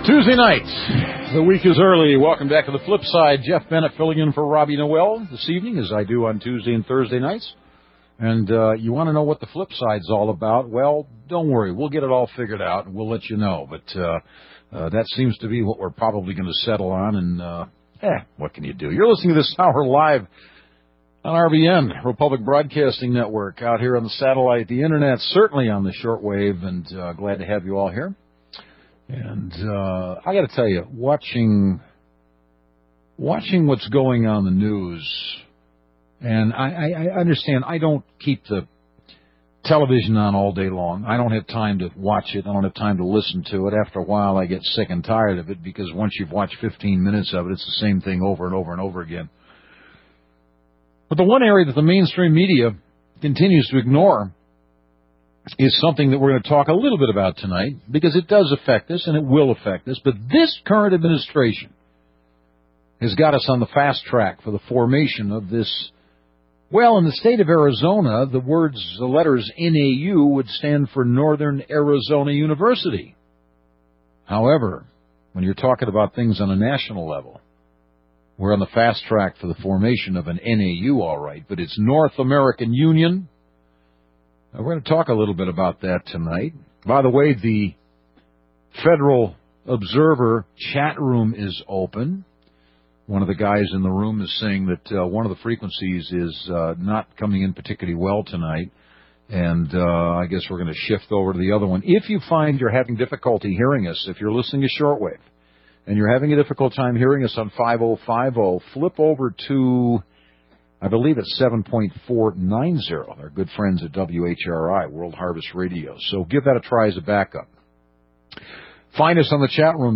Tuesday night, the week is early. Welcome back to the flip side. Jeff Bennett filling in for Robbie Noel this evening, as I do on Tuesday and Thursday nights. And you want to know what the flip side's all about? Well, don't worry. We'll get it all figured out, and we'll let you know. But that seems to be what we're probably going to settle on. And, what can you do? You're listening to this hour live on RBN, Republic Broadcasting Network, out here on the satellite, the Internet, certainly on the shortwave, and glad to have you all here. And I got to tell you, watching what's going on in the news, and I understand I don't keep the television on all day long. I don't have time to watch it. I don't have time to listen to it. After a while, I get sick and tired of it because once you've watched 15 minutes of it, it's the same thing over and over and over again. But the one area that the mainstream media continues to ignore is something that we're going to talk a little bit about tonight, because it does affect us and it will affect us. But this current administration has got us on the fast track for the formation of this. Well, in the state of Arizona, the letters NAU would stand for Northern Arizona University. However, when you're talking about things on a national level, we're on the fast track for the formation of an NAU, all right, but it's North American Union. We're going to talk a little bit about that tonight. By the way, the Federal Observer chat room is open. One of the guys in the room is saying that one of the frequencies is not coming in particularly well tonight, and I guess we're going to shift over to the other one. If you find you're having difficulty hearing us, if you're listening to shortwave, and you're having a difficult time hearing us on 5050, flip over to, I believe it's 7.490, our good friends at WHRI, World Harvest Radio. So give that a try as a backup. Find us on the chat room,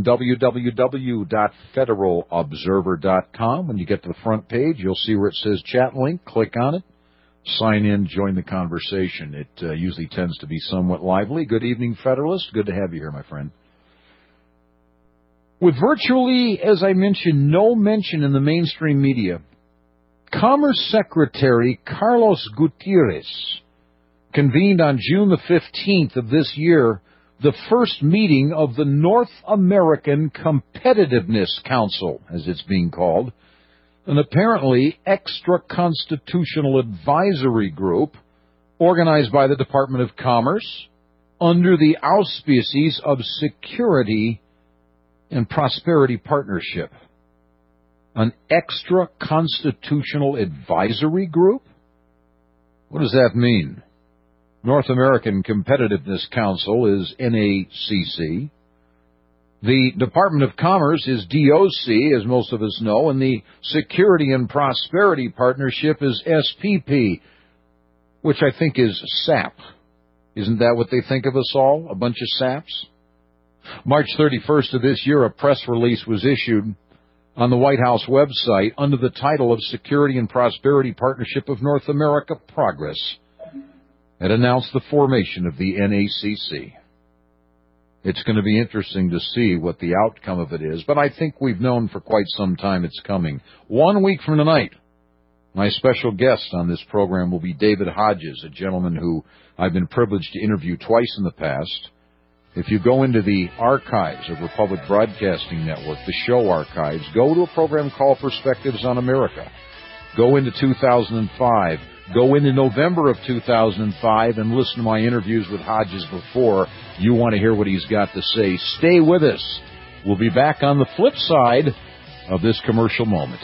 www.federalobserver.com. When you get to the front page, you'll see where it says chat link. Click on it. Sign in, join the conversation. It usually tends to be somewhat lively. Good evening, Federalist. Good to have you here, my friend. With virtually, as I mentioned, no mention in the mainstream media, Commerce Secretary Carlos Gutierrez convened on June the 15th of this year the first meeting of the North American Competitiveness Council, as it's being called, an apparently extra-constitutional advisory group organized by the Department of Commerce under the auspices of Security and Prosperity Partnership. An extra-constitutional advisory group? What does that mean? North American Competitiveness Council is NACC. The Department of Commerce is DOC, as most of us know, and the Security and Prosperity Partnership is SPP, which I think is SAP. Isn't that what they think of us all? A bunch of SAPs? March 31st of this year, a press release was issued on the White House website under the title of Security and Prosperity Partnership of North America Progress. It announced the formation of the NACC. It's going to be interesting to see what the outcome of it is, but I think we've known for quite some time it's coming. 1 week from tonight, my special guest on this program will be David Hodges, a gentleman who I've been privileged to interview twice in the past. If you go into the archives of Republic Broadcasting Network, the show archives, go to a program called Perspectives on America. Go into 2005. Go into November of 2005 and listen to my interviews with Hodges before. You want to hear what he's got to say. Stay with us. We'll be back on the flip side of this commercial moment.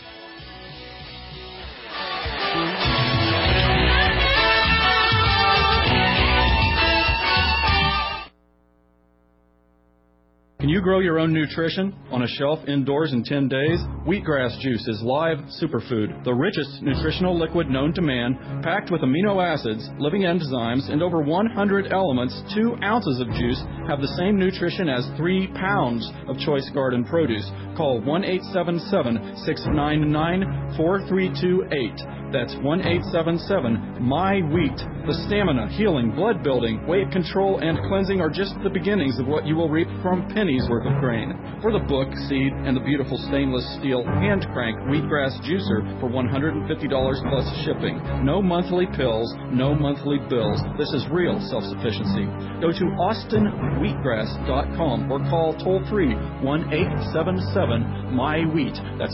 Can you grow your own nutrition on a shelf indoors in 10 days? Wheatgrass juice is live superfood, the richest nutritional liquid known to man, packed with amino acids, living enzymes, and over 100 elements. 2 ounces of juice have the same nutrition as 3 pounds of choice garden produce. Call 1-877-699-4328. That's 1-877-MY-WHEAT. The stamina, healing, blood building, weight control, and cleansing are just the beginnings of what you will reap from pennies worth of grain. For the book, seed, and the beautiful stainless steel hand crank wheatgrass juicer for $150 plus shipping. No monthly pills, no monthly bills. This is real self-sufficiency. Go to austinwheatgrass.com or call toll-free 1-877-MY-WHEAT. That's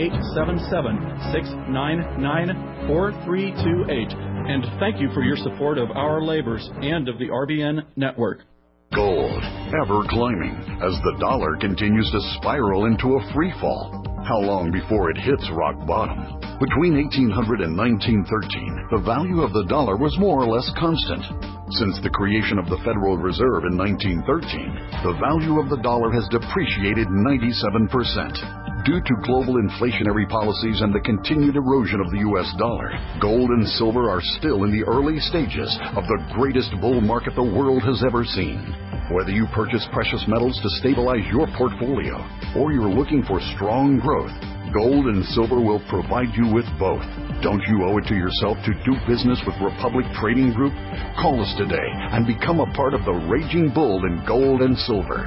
1-877-699-4328. And thank you for your support of our labors and of the RBN network. Gold, ever climbing, as the dollar continues to spiral into a free fall. How long before it hits rock bottom? Between 1800 and 1913, the value of the dollar was more or less constant. Since the creation of the Federal Reserve in 1913, the value of the dollar has depreciated 97%. Due to global inflationary policies and the continued erosion of the U.S. dollar, gold and silver are still in the early stages of the greatest bull market the world has ever seen. Whether you purchase precious metals to stabilize your portfolio or you're looking for strong growth, gold and silver will provide you with both. Don't you owe it to yourself to do business with Republic Trading Group? Call us today and become a part of the raging bull in gold and silver.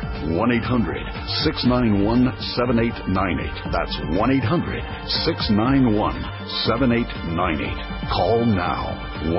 1-800-691-7898. That's 1-800-691-7898. Call now.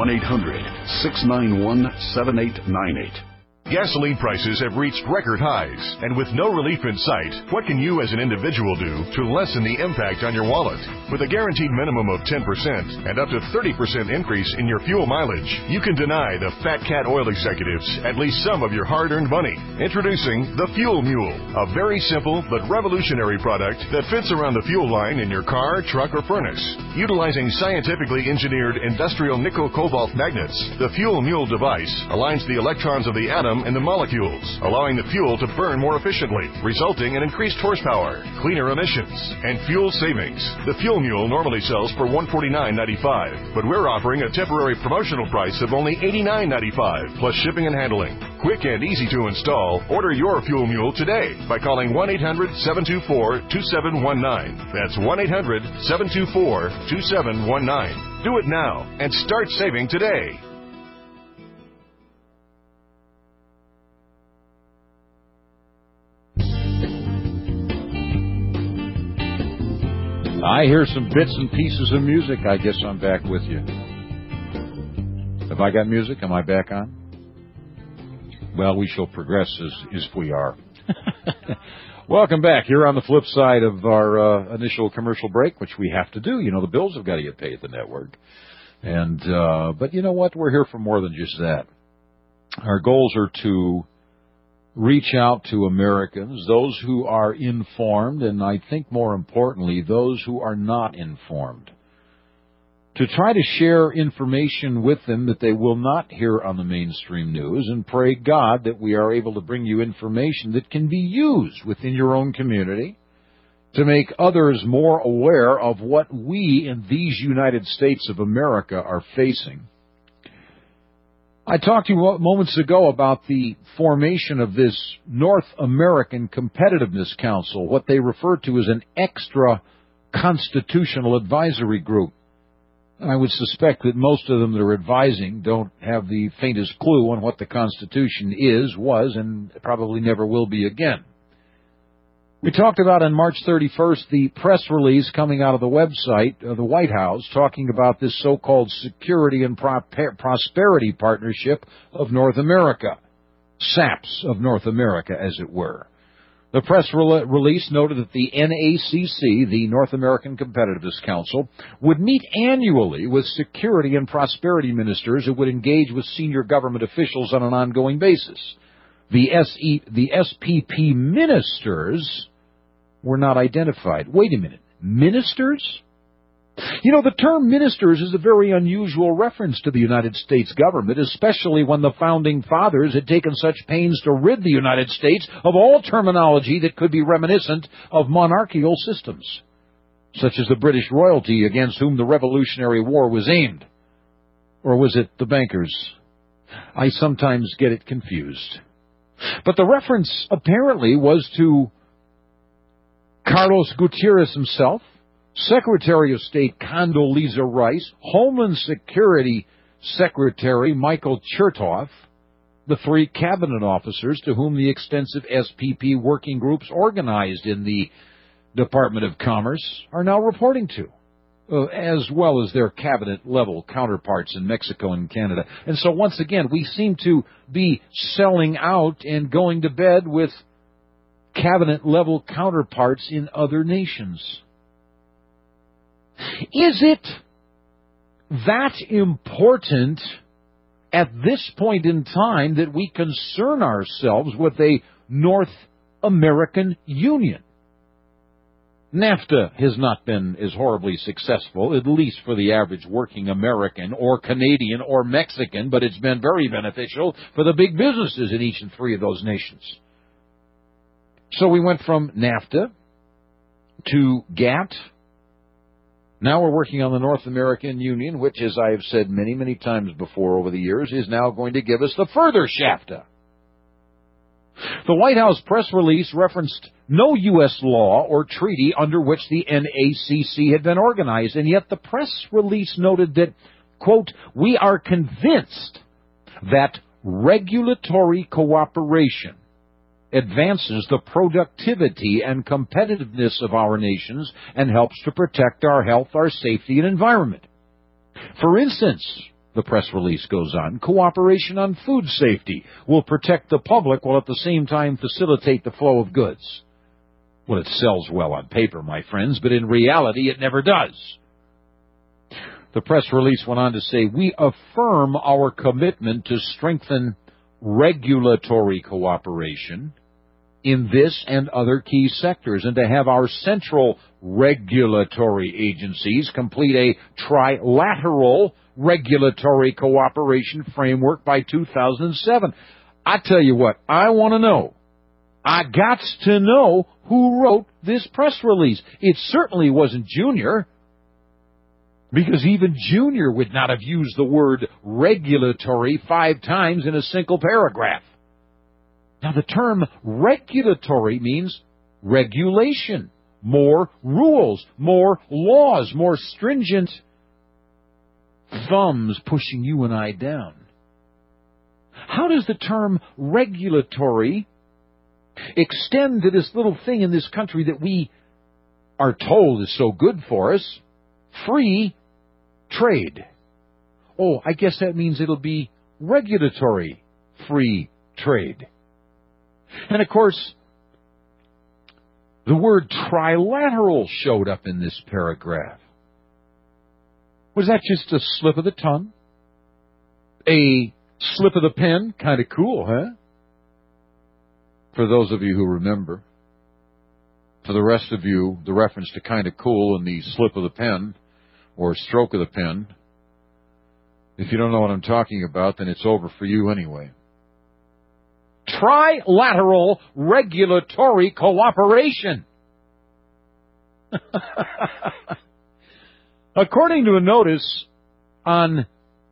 1-800-691-7898. Gasoline prices have reached record highs, and with no relief in sight, what can you as an individual do to lessen the impact on your wallet? With a guaranteed minimum of 10% and up to 30% increase in your fuel mileage, you can deny the Fat Cat oil executives at least some of your hard-earned money. Introducing the Fuel Mule, a very simple but revolutionary product that fits around the fuel line in your car, truck, or furnace. Utilizing scientifically engineered industrial nickel-cobalt magnets, the Fuel Mule device aligns the electrons of the atom and the molecules, allowing the fuel to burn more efficiently, resulting in increased horsepower, cleaner emissions, and fuel savings. The Fuel Mule normally sells for $149.95, but we're offering a temporary promotional price of only $89.95, plus shipping and handling. Quick and easy to install. Order your Fuel Mule today by calling 1-800-724-2719. That's 1-800-724-2719. Do it now and start saving today. I hear some bits and pieces of music. I guess I'm back with you. Have I got music? Am I back on? Well, we shall progress as we are. Welcome back. Here on the flip side of our initial commercial break, which we have to do. You know, the bills have got to get paid at the network. And but you know what? We're here for more than just that. Our goals are to reach out to Americans, those who are informed, and I think more importantly, those who are not informed, to try to share information with them that they will not hear on the mainstream news, and pray God that we are able to bring you information that can be used within your own community to make others more aware of what we in these United States of America are facing. I talked to you moments ago about the formation of this North American Competitiveness Council, what they refer to as an extra constitutional advisory group. And I would suspect that most of them that are advising don't have the faintest clue on what the Constitution is, was, and probably never will be again. We talked about on March 31st the press release coming out of the website of the White House talking about this so-called Security and Prosperity Partnership of North America, SAPS of North America, as it were. The press release noted that the NACC, the North American Competitiveness Council, would meet annually with security and prosperity ministers who would engage with senior government officials on an ongoing basis. The SPP ministers were not identified. Wait a minute. Ministers? You know, the term ministers is a very unusual reference to the United States government, especially when the founding fathers had taken such pains to rid the United States of all terminology that could be reminiscent of monarchical systems, such as the British royalty against whom the Revolutionary War was aimed. Or was it the bankers? I sometimes get it confused. But the reference apparently was to Carlos Gutierrez himself, Secretary of State Condoleezza Rice, Homeland Security Secretary Michael Chertoff, the three cabinet officers to whom the extensive SPP working groups organized in the Department of Commerce are now reporting to, as well as their cabinet-level counterparts in Mexico and Canada. And so once again, we seem to be selling out and going to bed with cabinet-level counterparts in other nations. Is it that important at this point in time that we concern ourselves with a North American Union? NAFTA has not been as horribly successful, at least for the average working American or Canadian or Mexican, but it's been very beneficial for the big businesses in each and three of those nations. So we went from NAFTA to GATT. Now we're working on the North American Union, which, as I have said many, many times before over the years, is now going to give us the further SHAFTA. The White House press release referenced no U.S. law or treaty under which the NACC had been organized, and yet the press release noted that, quote, "We are convinced that regulatory cooperation advances the productivity and competitiveness of our nations and helps to protect our health, our safety, and environment. For instance," the press release goes on, "cooperation on food safety will protect the public while at the same time facilitate the flow of goods." Well, it sells well on paper, my friends, but in reality it never does. The press release went on to say, "We affirm our commitment to strengthen regulatory cooperation in this and other key sectors, and to have our central regulatory agencies complete a trilateral regulatory cooperation framework by 2007. I tell you what, I want to know. I got to know who wrote this press release. It certainly wasn't Junior, because even Junior would not have used the word regulatory 5 times in a single paragraph. Now, the term regulatory means regulation, more rules, more laws, more stringent thumbs pushing you and I down. How does the term regulatory extend to this little thing in this country that we are told is so good for us? Free trade. Oh, I guess that means it'll be regulatory free trade. And of course, the word trilateral showed up in this paragraph. Was that just a slip of the tongue? A slip of the pen? Kind of cool, huh? For those of you who remember. For the rest of you, the reference to kind of cool and the slip of the pen or stroke of the pen, if you don't know what I'm talking about, then it's over for you anyway. Trilateral regulatory cooperation. According to a notice on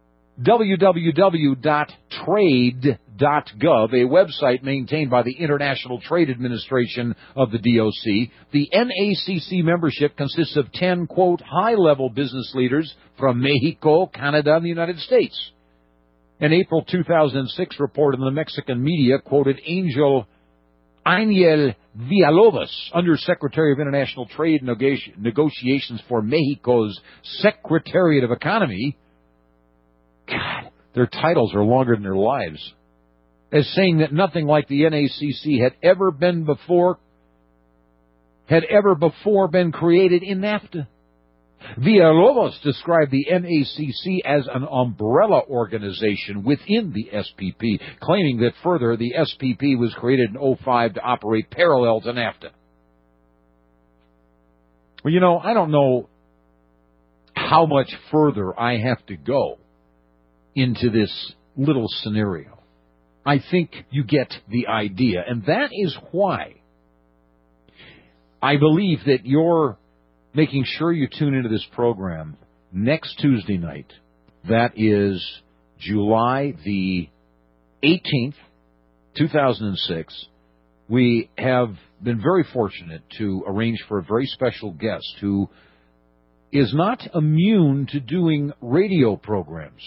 www.trade.gov, a website maintained by the International Trade Administration of the DOC, the NACC membership consists of 10, quote, high-level business leaders from Mexico, Canada, and the United States. An April 2006 report in the Mexican media quoted Ángel Villalobos, Undersecretary of International Trade Negotiations for Mexico's Secretariat of Economy. God, their titles are longer than their lives. As saying that nothing like the NACC had ever before been created in NAFTA. Villalobos described the NACC as an umbrella organization within the SPP, claiming that further the SPP was created in 2005 to operate parallel to NAFTA. Well, you know, I don't know how much further I have to go into this little scenario. I think you get the idea, and that is why I believe that you're making sure you tune into this program next Tuesday night. That is July the 18th, 2006. We have been very fortunate to arrange for a very special guest who is not immune to doing radio programs.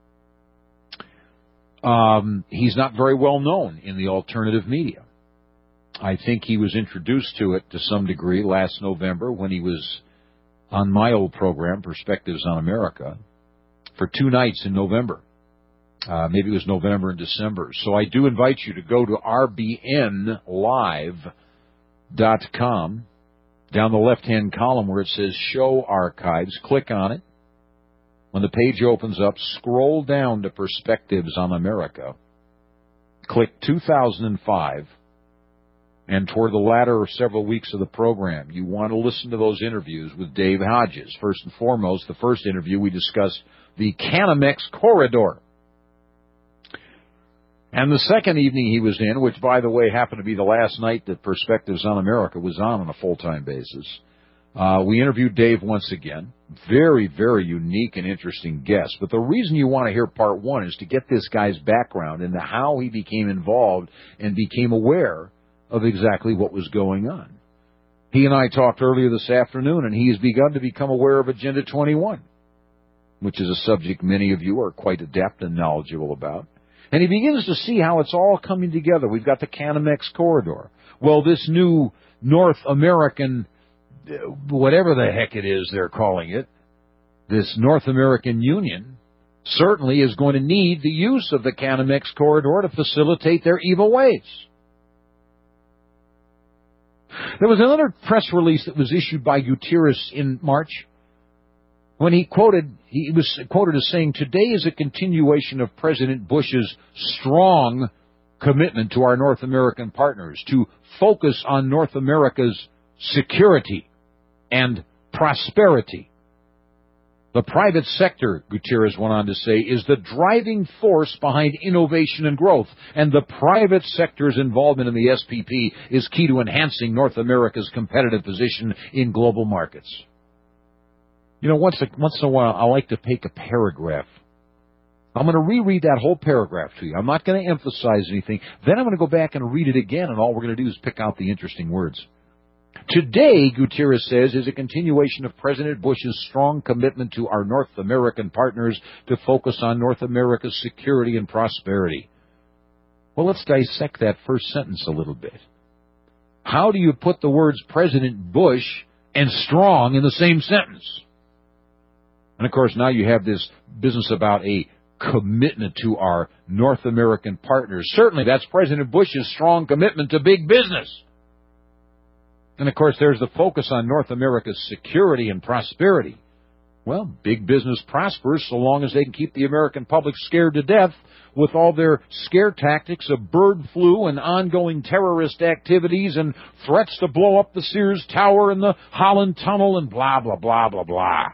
He's not very well known in the alternative media. I think he was introduced to it to some degree last November when he was on my old program, Perspectives on America, for 2 nights in November. Maybe it was November and December. So I do invite you to go to rbnlive.com. Down the left-hand column where it says Show Archives, click on it. When the page opens up, scroll down to Perspectives on America. Click 2005. And toward the latter several weeks of the program, you want to listen to those interviews with Dave Hodges. First and foremost, the first interview we discussed the Canamex corridor. And the second evening he was in, which, by the way, happened to be the last night that Perspectives on America was on a full-time basis, we interviewed Dave once again. Very, very unique and interesting guest. But the reason you want to hear part one is to get this guy's background into how he became involved and became aware of exactly what was going on. He and I talked earlier this afternoon, and he has begun to become aware of Agenda 21, which is a subject many of you are quite adept and knowledgeable about. And he begins to see how it's all coming together. We've got the Canamex corridor. Well, this new North American, whatever the heck it is they're calling it, this North American Union, certainly is going to need the use of the Canamex corridor to facilitate their evil ways. There was another press release that was issued by Gutierrez in March when he was quoted as saying, "Today is a continuation of President Bush's strong commitment to our North American partners to focus on North America's security and prosperity. The private sector," Gutierrez went on to say, "is the driving force behind innovation and growth, and the private sector's involvement in the SPP is key to enhancing North America's competitive position in global markets." You know, once in a while, I like to take a paragraph. I'm going to reread that whole paragraph to you. I'm not going to emphasize anything. Then I'm going to go back and read it again, and all we're going to do is pick out the interesting words. Today, Gutierrez says, is a continuation of President Bush's strong commitment to our North American partners to focus on North America's security and prosperity. Well, let's dissect that first sentence a little bit. How do you put the words President Bush and strong in the same sentence? And, of course, now you have this business about a commitment to our North American partners. Certainly, that's President Bush's strong commitment to big business. And, of course, there's the focus on North America's security and prosperity. Well, big business prospers so long as they can keep the American public scared to death with all their scare tactics of bird flu and ongoing terrorist activities and threats to blow up the Sears Tower and the Holland Tunnel and blah, blah, blah, blah, blah.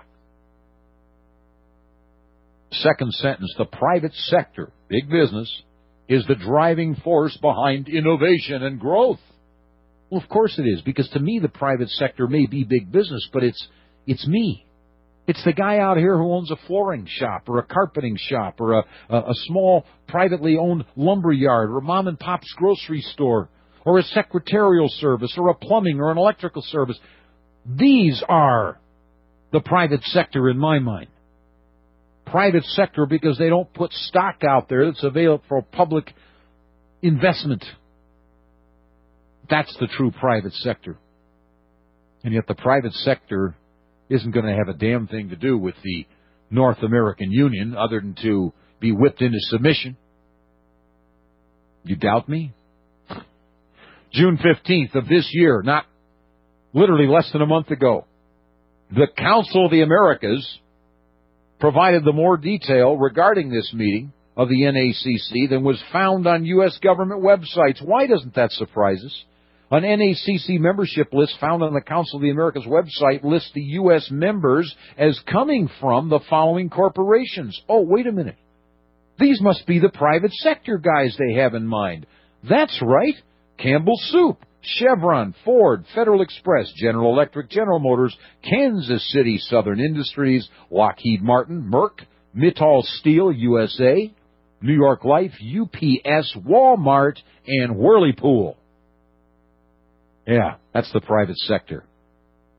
Second sentence, the private sector, big business, is the driving force behind innovation and growth. Well, of course it is, because to me the private sector may be big business, but it's me. It's the guy out here who owns a flooring shop or a carpeting shop or a small privately owned lumber yard or a mom and pop's grocery store or a secretarial service or a plumbing or an electrical service. These are the private sector in my mind. Private sector because they don't put stock out there that's available for public investment. That's the true private sector. And yet the private sector isn't going to have a damn thing to do with the North American Union other than to be whipped into submission. You doubt me? June 15th of this year, not literally less than a month ago, the Council of the Americas provided the more detail regarding this meeting of the NACC than was found on U.S. government websites. Why doesn't that surprise us? An NACC membership list found on the Council of the Americas website lists the U.S. members as coming from the following corporations. Oh, wait a minute. These must be the private sector guys they have in mind. That's right. Campbell Soup, Chevron, Ford, Federal Express, General Electric, General Motors, Kansas City Southern Industries, Lockheed Martin, Merck, Mittal Steel USA, New York Life, UPS, Walmart, and Whirlpool. Yeah, that's the private sector.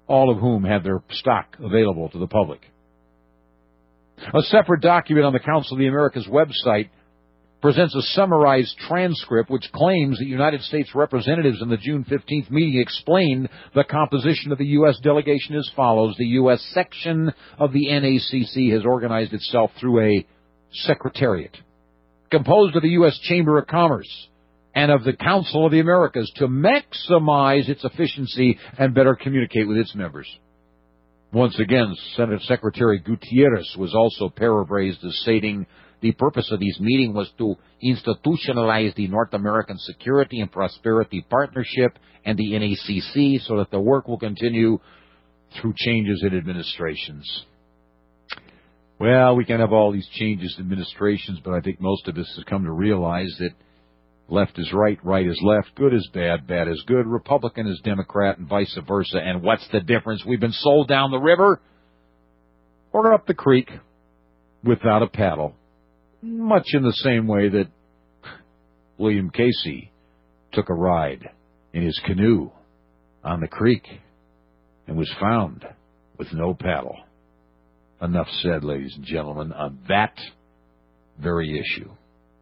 all of whom had their stock available to the public. A separate document on the Council of the Americas website presents a summarized transcript which claims that United States representatives in the June 15th meeting explained the composition of the U.S. delegation as follows. The U.S. section of the NACC has organized itself through a secretariat composed of the U.S. Chamber of Commerce and of the Council of the Americas to maximize its efficiency and better communicate with its members. Once again, Senate Secretary Gutierrez was also paraphrased as stating, the purpose of this meeting was to institutionalize the North American Security and Prosperity Partnership and the NACC so that the work will continue through changes in administrations. Well, we can have all these changes in administrations, but I think most of us have come to realize that left is right, right is left, good is bad, bad is good, Republican is Democrat, and vice versa. And what's the difference? We've been sold down the river or up the creek without a paddle. Much in the same way that William Casey took a ride in his canoe on the creek and was found with no paddle. Enough said, ladies and gentlemen, on that very issue.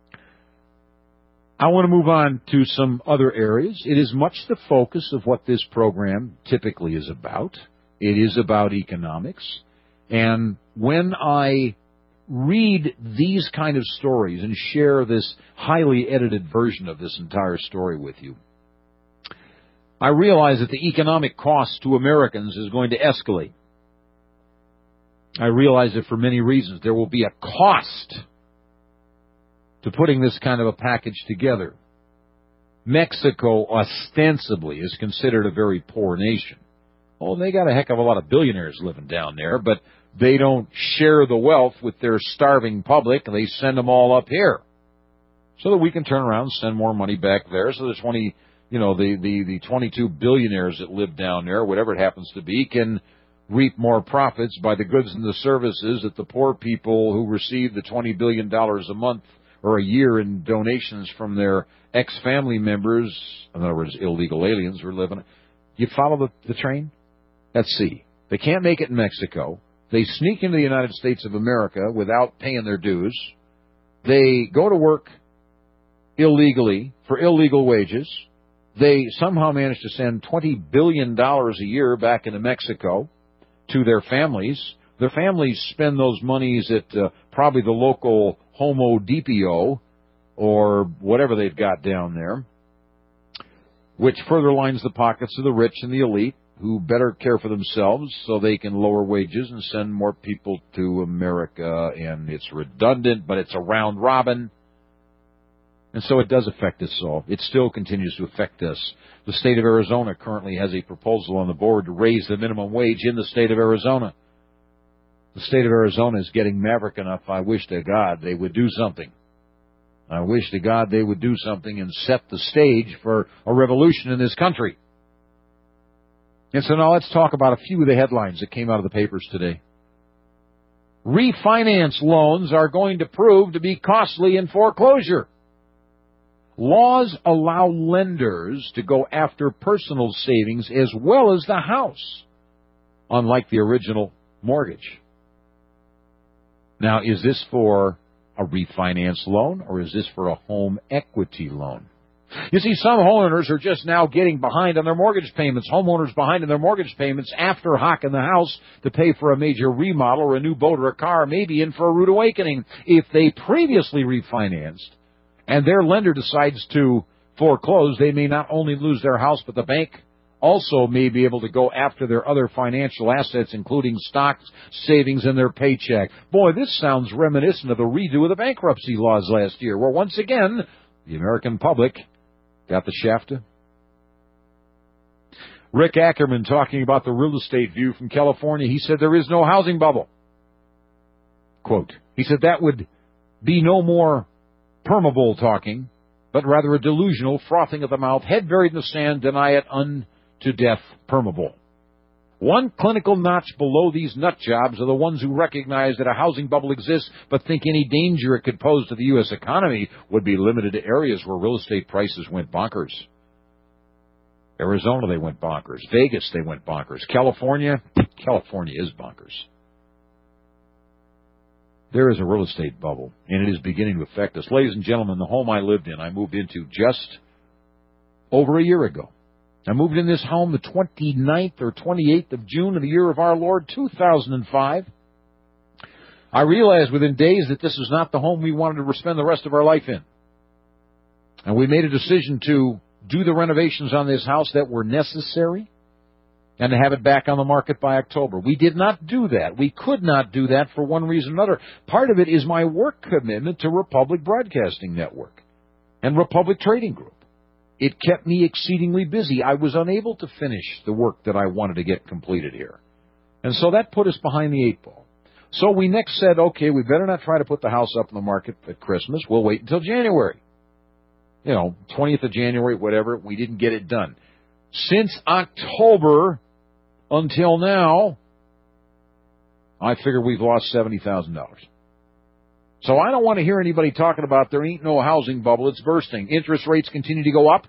I want to move on to some other areas. It is much the focus of what this program typically is about. It is about economics. And when I read these kind of stories and share this highly edited version of this entire story with you, I realize that the economic cost to Americans is going to escalate. I realize that for many reasons there will be a cost to putting this kind of a package together. Mexico ostensibly is considered a very poor nation. Oh, they got a heck of a lot of billionaires living down there, but they don't share the wealth with their starving public, and they send them all up here so that we can turn around and send more money back there. So the 22 billionaires that live down there, whatever it happens to be, can reap more profits by the goods and the services that the poor people who receive the $20 billion a month or a year in donations from their ex-family members, in other words, illegal aliens, who are living. You follow the train? Let's see. They can't make it in Mexico. They sneak into the United States of America without paying their dues. They go to work illegally for illegal wages. They somehow manage to send $20 billion a year back into Mexico to their families. Their families spend those monies at probably the local Homo Depot or whatever they've got down there, which further lines the pockets of the rich and the elite, who better care for themselves so they can lower wages and send more people to America. And it's redundant, but it's a round robin. And so it does affect us all. It still continues to affect us. The state of Arizona currently has a proposal on the board to raise the minimum wage in the state of Arizona. The state of Arizona is getting maverick enough. I wish to God they would do something. I wish to God they would do something and set the stage for a revolution in this country. And so now let's talk about a few of the headlines that came out of the papers today. Refinance loans are going to prove to be costly in foreclosure. Laws allow lenders to go after personal savings as well as the house, unlike the original mortgage. Now, is this for a refinance loan or is this for a home equity loan? You see, some homeowners are just now getting behind on their mortgage payments. Homeowners behind on their mortgage payments after hawking the house to pay for a major remodel or a new boat or a car, maybe in for a rude awakening. If they previously refinanced and their lender decides to foreclose, they may not only lose their house, but the bank also may be able to go after their other financial assets, including stocks, savings, and their paycheck. Boy, this sounds reminiscent of the redo of the bankruptcy laws last year, where once again, the American public got the shaft. Rick Ackerman talking about the real estate view from California. He said there is no housing bubble. Quote, he said that would be no more permabull talking, but rather a delusional frothing of the mouth, head buried in the sand, deny it unto death permabull. One clinical notch below these nut jobs are the ones who recognize that a housing bubble exists, but think any danger it could pose to the U.S. economy would be limited to areas where real estate prices went bonkers. Arizona, they went bonkers. Vegas, they went bonkers. California is bonkers. There is a real estate bubble, and it is beginning to affect us. Ladies and gentlemen, the home I lived in, I moved into just over a year ago. I moved in this home the 29th or 28th of June of the year of our Lord, 2005. I realized within days that this is not the home we wanted to spend the rest of our life in. And we made a decision to do the renovations on this house that were necessary and to have it back on the market by October. We did not do that. We could not do that for one reason or another. Part of it is my work commitment to Republic Broadcasting Network and Republic Trading Group. It kept me exceedingly busy. I was unable to finish the work that I wanted to get completed here. And so that put us behind the eight ball. So we next said, okay, we better not try to put the house up on the market at Christmas. We'll wait until January. 20th of January, whatever. We didn't get it done. Since October until now, I figure we've lost $70,000. So I don't want to hear anybody talking about there ain't no housing bubble. It's bursting. Interest rates continue to go up.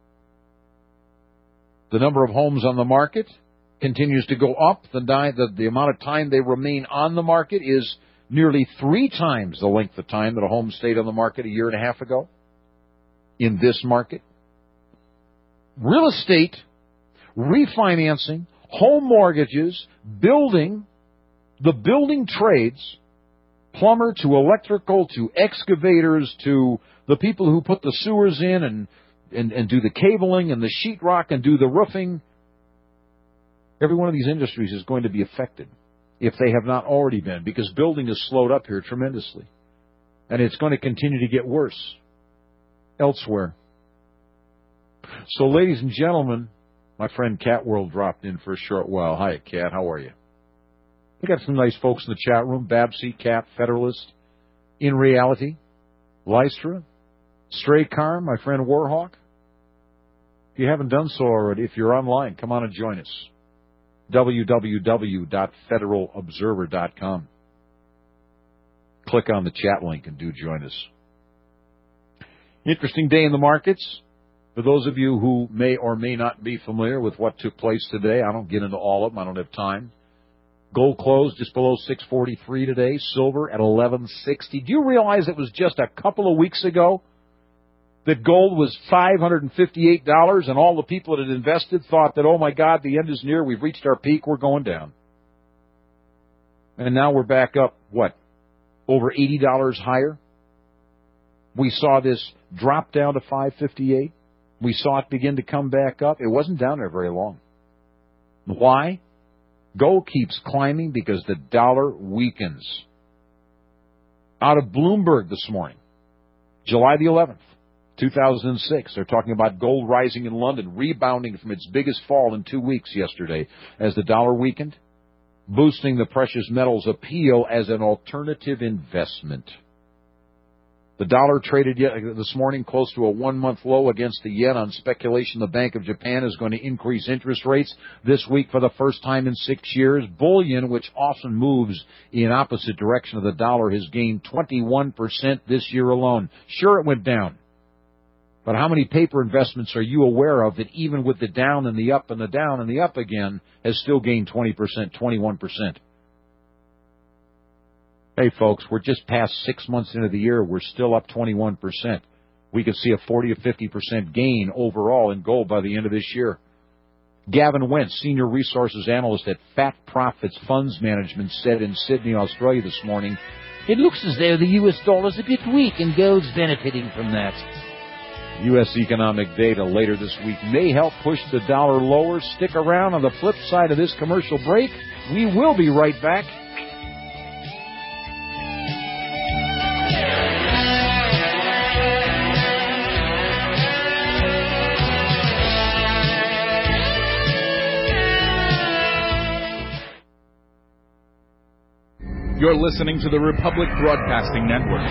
The number of homes on the market continues to go up. The amount of time they remain on the market is nearly 3 times the length of time that a home stayed on the market a year and a half ago in this market. Real estate, refinancing, home mortgages, building, the building trades, plumber to electrical to excavators to the people who put the sewers in and do the cabling and the sheetrock and do the roofing. Every one of these industries is going to be affected if they have not already been, because building has slowed up here tremendously. And it's going to continue to get worse elsewhere. So, ladies and gentlemen, my friend Cat World dropped in for a short while. Hi, Cat. How are you? We got some nice folks in the chat room. Babsy, Cat, Federalist, In Reality, Lystra, Stray Car, my friend Warhawk. If you haven't done so already, if you're online, come on and join us. www.federalobserver.com. Click on the chat link and do join us. Interesting day in the markets. For those of you who may or may not be familiar with what took place today, I don't get into all of them. I don't have time. Gold closed just below 643 today. Silver at 1160. Do you realize it was just a couple of weeks ago that gold was $558 and all the people that had invested thought that, oh my God, the end is near. We've reached our peak. We're going down. And now we're back up, over $80 higher? We saw this drop down to 558. We saw it begin to come back up. It wasn't down there very long. Why? Gold keeps climbing because the dollar weakens. Out of Bloomberg this morning, July the 11th, 2006, they're talking about gold rising in London, rebounding from its biggest fall in 2 weeks yesterday as the dollar weakened, boosting the precious metals' appeal as an alternative investment. The dollar traded this morning close to a 1-month low against the yen on speculation the Bank of Japan is going to increase interest rates this week for the first time in 6 years. Bullion, which often moves in opposite direction of the dollar, has gained 21% this year alone. Sure, it went down. But how many paper investments are you aware of that even with the down and the up and the down and the up again has still gained 20%, 21%? Hey, folks, we're just past 6 months into the year. We're still up 21%. We could see a 40 or 50% gain overall in gold by the end of this year. Gavin Wentz, Senior Resources Analyst at Fat Profits Funds Management, said in Sydney, Australia this morning, "It looks as though the U.S. dollar's a bit weak and gold's benefiting from that." U.S. economic data later this week may help push the dollar lower. Stick around. On the flip side of this commercial break, we will be right back. You're listening to the Republic Broadcasting Network,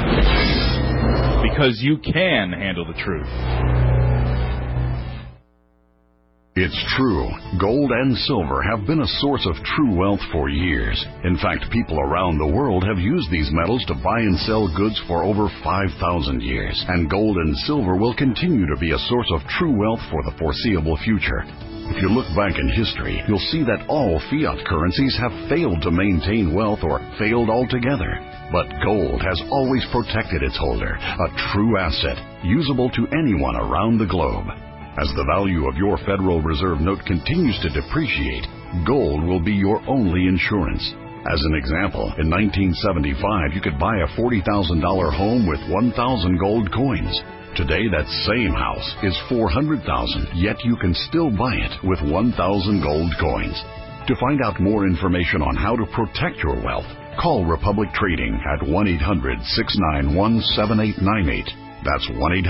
because you can handle the truth. It's true. Gold and silver have been a source of true wealth for years. In fact, people around the world have used these metals to buy and sell goods for over 5,000 years. And gold and silver will continue to be a source of true wealth for the foreseeable future. If you look back in history, you'll see that all fiat currencies have failed to maintain wealth or failed altogether. But gold has always protected its holder, a true asset, usable to anyone around the globe. As the value of your Federal Reserve note continues to depreciate, gold will be your only insurance. As an example, in 1975, you could buy a $40,000 home with 1,000 gold coins. Today, that same house is $400,000, yet you can still buy it with 1,000 gold coins. To find out more information on how to protect your wealth, call Republic Trading at 1-800-691-7898. That's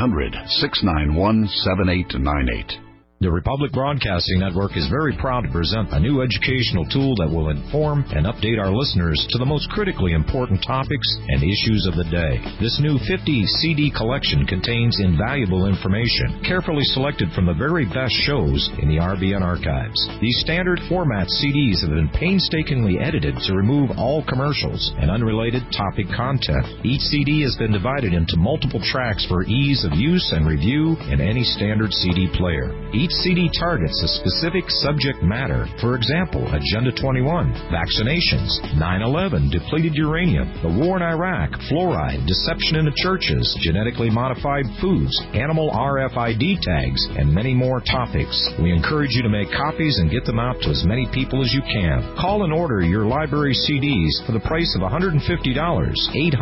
1-800-691-7898. The Republic Broadcasting Network is very proud to present a new educational tool that will inform and update our listeners to the most critically important topics and issues of the day. This new 50 CD collection contains invaluable information, carefully selected from the very best shows in the RBN archives. These standard format CDs have been painstakingly edited to remove all commercials and unrelated topic content. Each CD has been divided into multiple tracks for ease of use and review in any standard CD player. Each CD targets a specific subject matter. For example, Agenda 21, vaccinations, 9/11, depleted uranium, the war in Iraq, fluoride, deception in the churches, genetically modified foods, animal RFID tags, and many more topics. We encourage you to make copies and get them out to as many people as you can. Call and order your library CDs for the price of $150,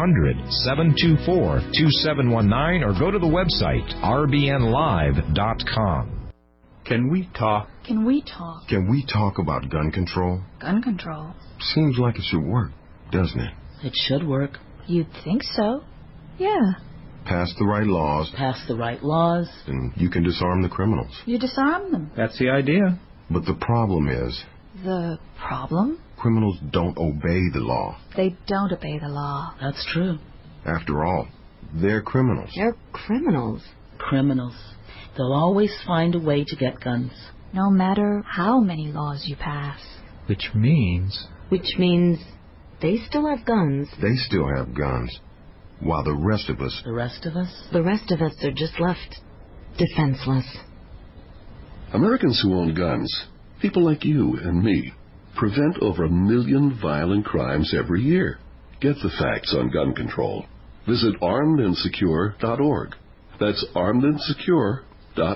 800-724-2719, or go to the website, rbnlive.com. Can we talk? Can we talk? Can we talk about gun control? Gun control? Seems like it should work, doesn't it? It should work. You'd think so. Yeah. Pass the right laws. Pass the right laws. And you can disarm the criminals. You disarm them. That's the idea. But the problem is... The problem? Criminals don't obey the law. They don't obey the law. That's true. After all, they're criminals. They're criminals. Criminals. They'll always find a way to get guns. No matter how many laws you pass. Which means they still have guns. They still have guns. While the rest of us... The rest of us? The rest of us are just left defenseless. Americans who own guns, people like you and me, prevent over 1 million violent crimes every year. Get the facts on gun control. Visit armedandsecure.org. That's armedandsecure.org. Well,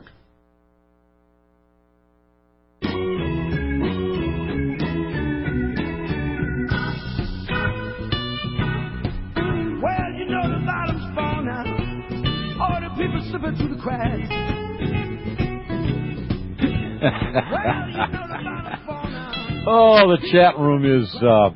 you know the bottom's falling out. All the people slipping through the cracks. Well, you know the bottom's falling out. Oh, the chat room is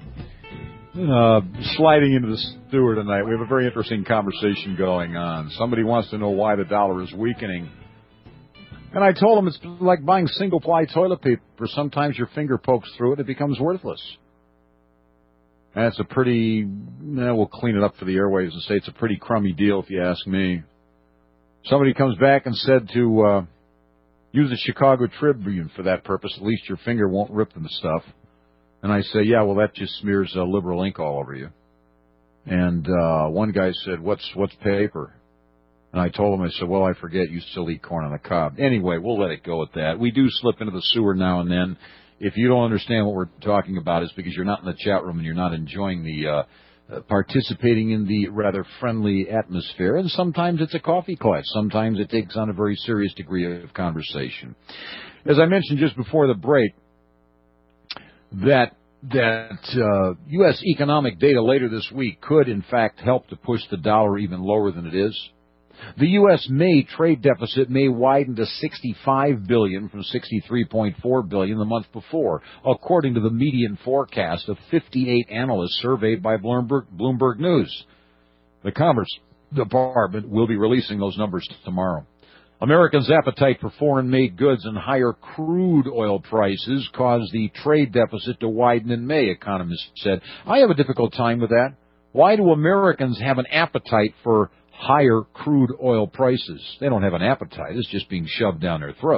sliding into the sewer tonight. We have a very interesting conversation going on. Somebody wants to know why the dollar is weakening. And I told them it's like buying single-ply toilet paper. Sometimes your finger pokes through it, it becomes worthless. That's a pretty, we'll clean it up for the airwaves and say it's a pretty crummy deal if you ask me. Somebody comes back and said to use the Chicago Tribune for that purpose. At least your finger won't rip the stuff. And I say, yeah, well, that just smears liberal ink all over you. And one guy said, what's paper? And I told him, I said, well, I forget, you still eat corn on the cob. Anyway, we'll let it go at that. We do slip into the sewer now and then. If you don't understand what we're talking about, it's because you're not in the chat room and you're not enjoying the participating in the rather friendly atmosphere. And sometimes it's a coffee clutch. Sometimes it takes on a very serious degree of conversation. As I mentioned just before the break, that U.S. economic data later this week could, in fact, help to push the dollar even lower than it is. The U.S. May trade deficit may widen to $65 billion from $63.4 billion the month before, according to the median forecast of 58 analysts surveyed by Bloomberg News. The Commerce Department will be releasing those numbers tomorrow. Americans' appetite for foreign-made goods and higher crude oil prices caused the trade deficit to widen in May, economists said. I have a difficult time with that. Why do Americans have an appetite for higher crude oil prices? They don't have an appetite. It's just being shoved down their throats.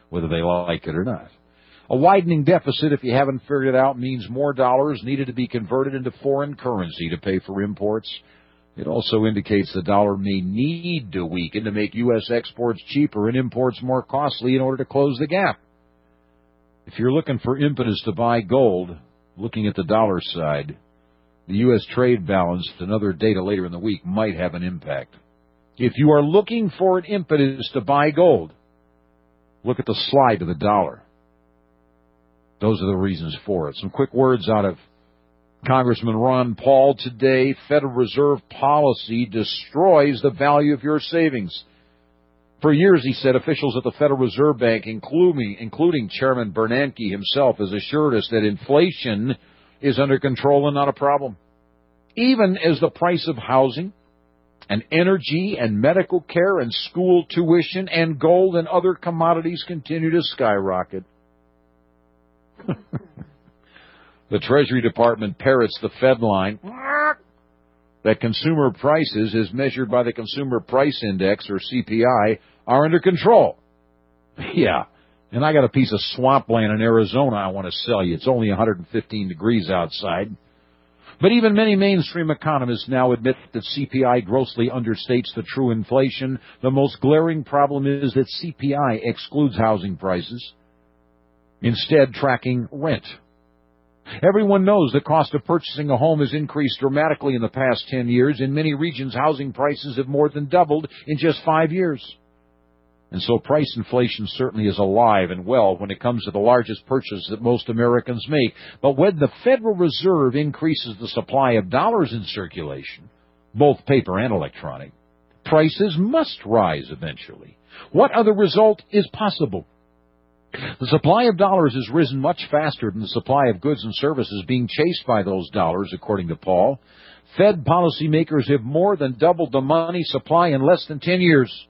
whether they like it or not. A widening deficit, if you haven't figured it out, means more dollars needed to be converted into foreign currency to pay for imports. It also indicates the dollar may need to weaken to make U.S. exports cheaper and imports more costly in order to close the gap. If you're looking for impetus to buy gold, looking at the dollar side, the U.S. trade balance, another data later in the week, might have an impact. If you are looking for an impetus to buy gold, look at the slide of the dollar. Those are the reasons for it. Some quick words out of Congressman Ron Paul today. Federal Reserve policy destroys the value of your savings. For years, he said, officials at the Federal Reserve Bank, including Chairman Bernanke himself, has assured us that inflation is under control and not a problem. Even as the price of housing and energy and medical care and school tuition and gold and other commodities continue to skyrocket. The Treasury Department parrots the Fed line that consumer prices, as measured by the Consumer Price Index, or CPI, are under control. Yeah, and I got a piece of swampland in Arizona I want to sell you. It's only 115 degrees outside. But even many mainstream economists now admit that CPI grossly understates the true inflation. The most glaring problem is that CPI excludes housing prices, instead tracking rent. Everyone knows the cost of purchasing a home has increased dramatically in the past 10 years. In many regions, housing prices have more than doubled in just 5 years. And so price inflation certainly is alive and well when it comes to the largest purchase that most Americans make. But when the Federal Reserve increases the supply of dollars in circulation, both paper and electronic, prices must rise eventually. What other result is possible? The supply of dollars has risen much faster than the supply of goods and services being chased by those dollars, according to Paul. Fed policymakers have more than doubled the money supply in less than 10 years.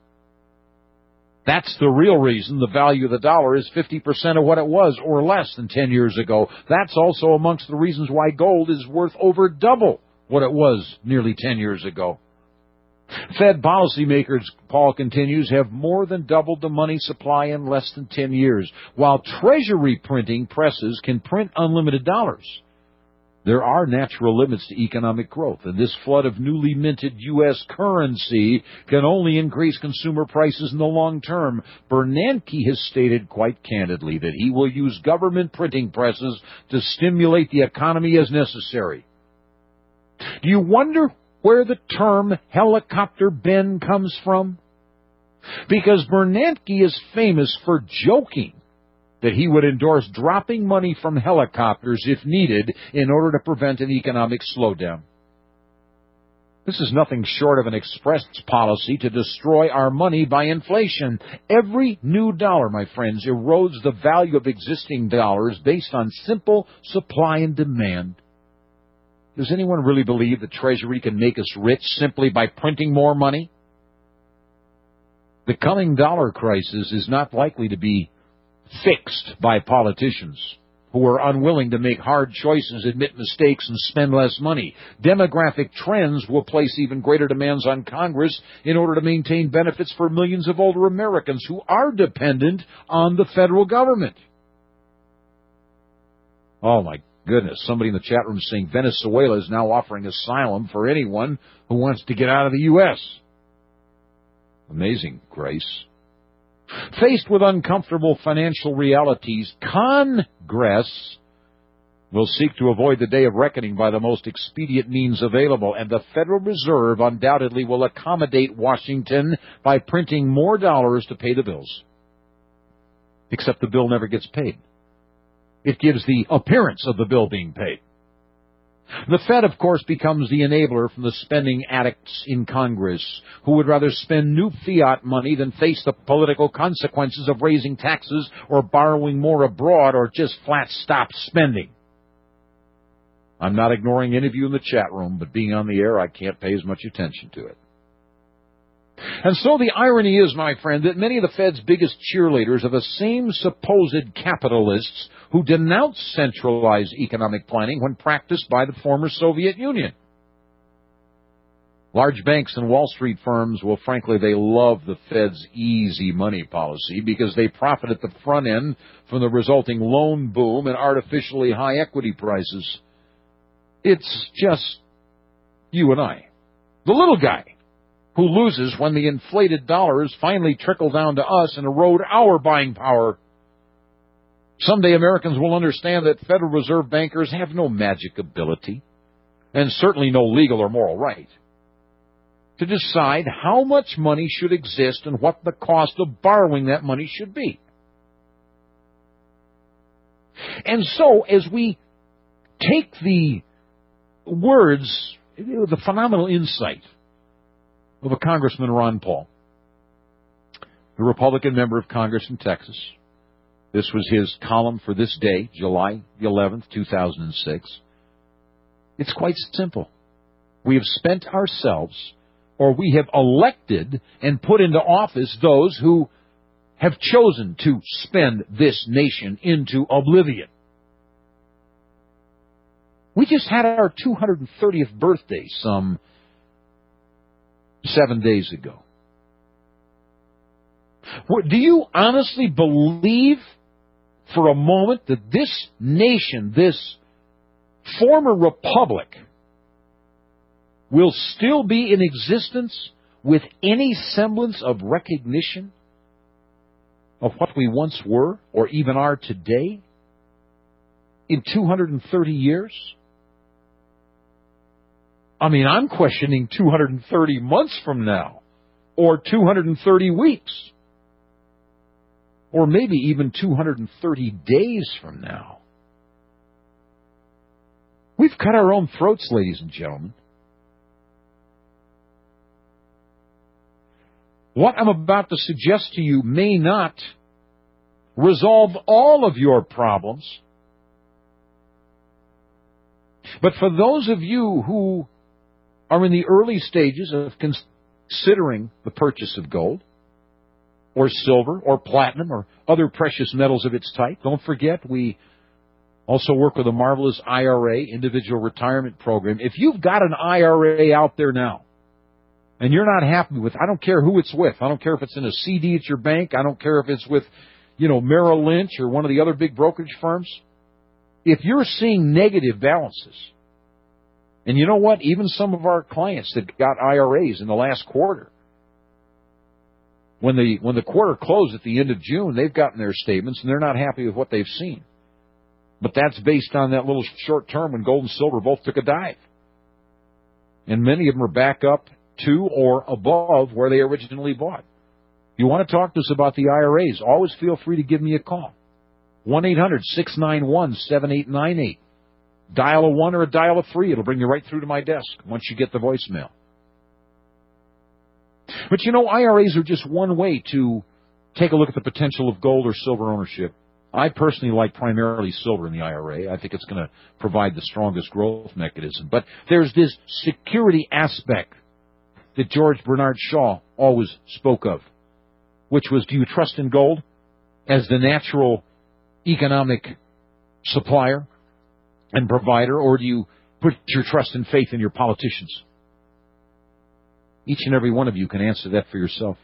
That's the real reason the value of the dollar is 50% of what it was, or less, than 10 years ago. That's also amongst the reasons why gold is worth over double what it was nearly 10 years ago. Fed policymakers, Paul continues, have more than doubled the money supply in less than 10 years, while Treasury printing presses can print unlimited dollars. There are natural limits to economic growth, and this flood of newly minted U.S. currency can only increase consumer prices in the long term. Bernanke has stated quite candidly that he will use government printing presses to stimulate the economy as necessary. Do you wonder where the term Helicopter Ben comes from? Because Bernanke is famous for joking that he would endorse dropping money from helicopters if needed in order to prevent an economic slowdown. This is nothing short of an express policy to destroy our money by inflation. Every new dollar, my friends, erodes the value of existing dollars based on simple supply and demand. Does anyone really believe the Treasury can make us rich simply by printing more money? The coming dollar crisis is not likely to be fixed by politicians who are unwilling to make hard choices, admit mistakes, and spend less money. Demographic trends will place even greater demands on Congress in order to maintain benefits for millions of older Americans who are dependent on the federal government. Oh, my goodness. Somebody in the chat room saying Venezuela is now offering asylum for anyone who wants to get out of the U.S. Amazing grace. Faced with uncomfortable financial realities, Congress will seek to avoid the day of reckoning by the most expedient means available, and the Federal Reserve undoubtedly will accommodate Washington by printing more dollars to pay the bills. Except the bill never gets paid. It gives the appearance of the bill being paid. The Fed, of course, becomes the enabler from the spending addicts in Congress who would rather spend new fiat money than face the political consequences of raising taxes or borrowing more abroad or just flat stop spending. I'm not ignoring any of you in the chat room, but being on the air, I can't pay as much attention to it. And so the irony is, my friend, that many of the Fed's biggest cheerleaders are the same supposed capitalists who denounce centralized economic planning when practiced by the former Soviet Union. Large banks and Wall Street firms, well, frankly, they love the Fed's easy money policy because they profit at the front end from the resulting loan boom and artificially high equity prices. It's just you and I, the little guy, who loses when the inflated dollars finally trickle down to us and erode our buying power. Someday Americans will understand that Federal Reserve bankers have no magic ability, and certainly no legal or moral right, to decide how much money should exist and what the cost of borrowing that money should be. And so, as we take the words, the phenomenal insight of a Congressman, Ron Paul, the Republican member of Congress in Texas. This was his column for this day, July the 11th, 2006. It's quite simple. We have spent ourselves, or we have elected and put into office those who have chosen to spend this nation into oblivion. We just had our 230th birthday some 7 days ago. Do you honestly believe for a moment that this nation, this former republic, will still be in existence with any semblance of recognition of what we once were or even are today in 230 years? I mean, I'm questioning 230 months from now, or 230 weeks, or maybe even 230 days from now. We've cut our own throats, ladies and gentlemen. What I'm about to suggest to you may not resolve all of your problems, but for those of you who are in the early stages of considering the purchase of gold or silver or platinum or other precious metals of its type, don't forget we also work with a marvelous IRA, individual retirement program. If you've got an IRA out there now and you're not happy with, I don't care who it's with. I don't care if it's in a CD at your bank. I don't care if it's with, Merrill Lynch or one of the other big brokerage firms. If you're seeing negative balances, and you know what? Even some of our clients that got IRAs in the last quarter, when the quarter closed at the end of June, they've gotten their statements and they're not happy with what they've seen. But that's based on that little short term when gold and silver both took a dive. And many of them are back up to or above where they originally bought. If you want to talk to us about the IRAs, always feel free to give me a call. 1-800-691-7898. Dial a 1 or a dial a 3. It'll bring you right through to my desk once you get the voicemail. But IRAs are just one way to take a look at the potential of gold or silver ownership. I personally like primarily silver in the IRA. I think it's going to provide the strongest growth mechanism. But there's this security aspect that George Bernard Shaw always spoke of, which was, do you trust in gold as the natural economic supplier and provider, or do you put your trust and faith in your politicians? Each and every one of you can answer that for yourself.